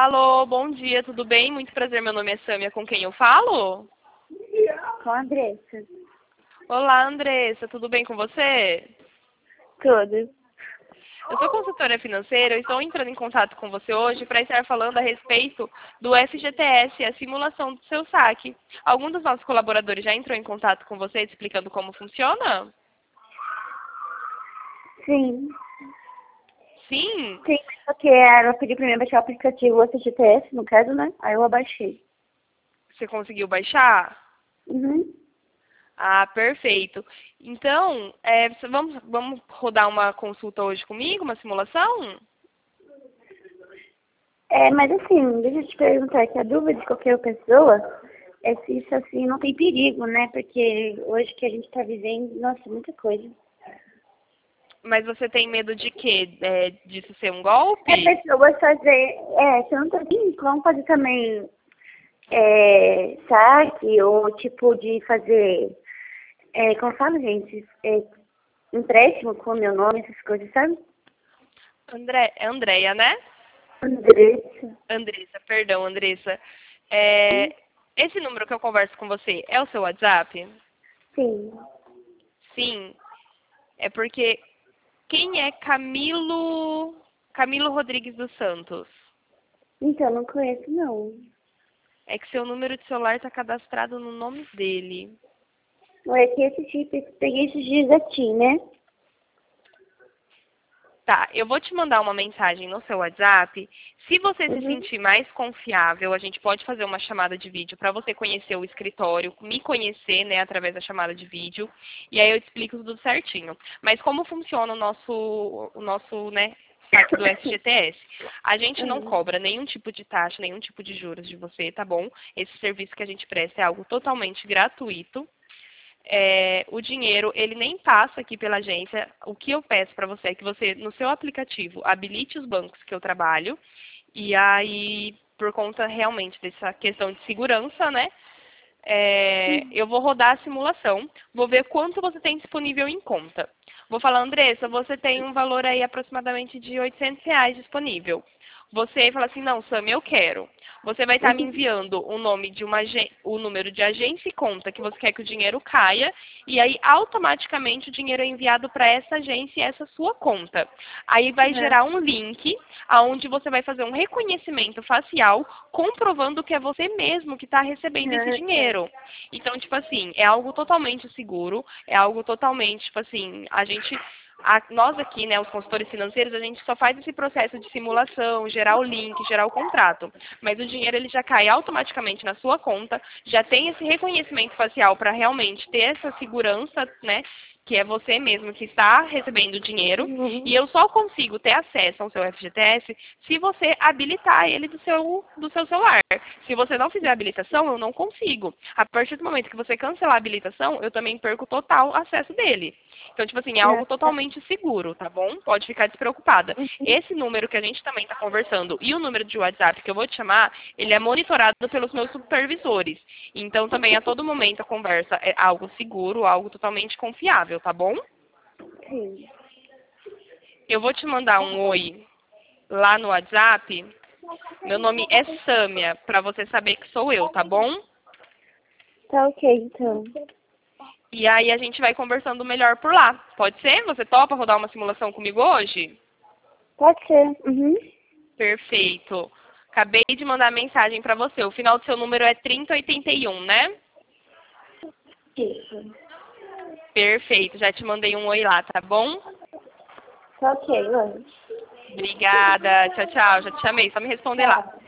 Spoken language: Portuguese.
Alô, bom dia, tudo bem? Muito prazer, meu nome é Sâmia, com quem eu falo? Com a Andressa. Olá, Andressa, tudo bem com você? Tudo. Eu sou consultora financeira e estou entrando em contato com você hoje para estar falando a respeito do FGTS, a simulação do seu saque. Algum dos nossos colaboradores já entrou em contato com você explicando como funciona? Sim. Sim? Sim, porque ela pediu pra mim baixar o aplicativo FGTS, no caso, né? Aí eu abaixei. Você conseguiu baixar? Uhum. Ah, perfeito. Então, vamos rodar uma consulta hoje comigo, uma simulação? Mas assim, deixa eu te perguntar, que a dúvida de qualquer pessoa é se isso assim não tem perigo, né? Porque hoje que a gente tá vivendo, nossa, muita coisa. Mas você tem medo de quê? Disso ser um É golpe? pessoas fazer, se eu não tô bem, vamos fazer também saque ou tipo de fazer, como fala, gente? Empréstimo com o meu nome, essas coisas, sabe? É Andréia, né? Andressa. Andressa, perdão, Andressa. É, esse número que eu converso com você é o seu WhatsApp? Sim. Sim. É porque quem é Camilo Rodrigues dos Santos? Então, não conheço, não. É que seu número de celular está cadastrado no nome dele. Não é que esse tipo, peguei esses dias aqui, né? Tá, eu vou te mandar uma mensagem no seu WhatsApp. Se você se Uhum. sentir mais confiável, a gente pode fazer uma chamada de vídeo para você conhecer o escritório, me conhecer, né, através da chamada de vídeo. E aí eu te explico tudo certinho. Mas como funciona o nosso, né, saque do FGTS? A gente não Uhum. cobra nenhum tipo de taxa, nenhum tipo de juros de você, tá bom? Esse serviço que a gente presta é algo totalmente gratuito. O dinheiro, ele nem passa aqui pela agência. O que eu peço para você é que você, no seu aplicativo, habilite os bancos que eu trabalho. E aí, por conta realmente dessa questão de segurança, né? Eu vou rodar a simulação, vou ver quanto você tem disponível em conta. Vou falar, Andressa, você tem um valor aí aproximadamente de R$ 800 disponível. Você fala assim, não, Sam, eu quero. Você vai estar me Uhum. enviando o nome de o número de agência e conta que você quer que o dinheiro caia, e aí automaticamente o dinheiro é enviado para essa agência e essa sua conta. Aí vai É. gerar um link aonde você vai fazer um reconhecimento facial comprovando que é você mesmo que está recebendo esse Tá. dinheiro. Então, tipo assim, é algo totalmente seguro, é algo totalmente, tipo assim, nós aqui, né, os consultores financeiros, a gente só faz esse processo de simulação, gerar o link, gerar o contrato. Mas o dinheiro ele já cai automaticamente na sua conta, já tem esse reconhecimento facial para realmente ter essa segurança, né, que é você mesmo que está recebendo o dinheiro, e Uhum. eu só consigo ter acesso ao seu FGTS se você habilitar ele do seu celular. Se você não fizer a habilitação, eu não consigo. A partir do momento que você cancelar a habilitação, eu também perco total acesso dele. Então, tipo assim, é É, algo tá. totalmente seguro, tá bom? Pode ficar despreocupada. Uhum. Esse número que a gente também está conversando e o número de WhatsApp que eu vou te chamar, ele é monitorado pelos meus supervisores. Então, também a todo momento a conversa é algo seguro, algo totalmente confiável, tá bom? Sim. Eu vou te mandar um oi lá no WhatsApp. Meu nome é Sâmia, para você saber que sou eu, tá bom? Tá ok, então. E aí a gente vai conversando melhor por lá. Pode ser? Você topa rodar uma simulação comigo hoje? Pode ser. Uhum. Perfeito. Acabei de mandar mensagem para você. O final do seu número é 3081, né? Isso. Perfeito. Já te mandei um oi lá, tá bom? Tá ok, mano. Obrigada. Tchau, tchau. Já te chamei. Só me responder lá. Tchau.